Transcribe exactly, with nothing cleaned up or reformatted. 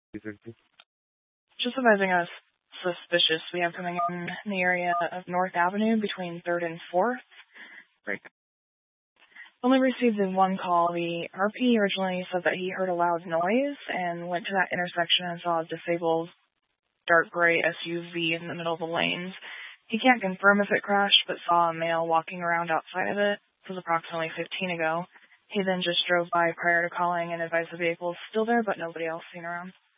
Just advising us suspicious we have coming in the area of North Avenue between third and fourth. Great. Only received in one call. The R P originally said that he heard a loud noise and went to that intersection and saw a disabled dark gray S U V in the middle of the lanes. He can't confirm if it crashed, but saw a male walking around outside of it. This was approximately fifteen ago. He then just drove by prior to calling and advised the vehicle was still there, but nobody else seen around.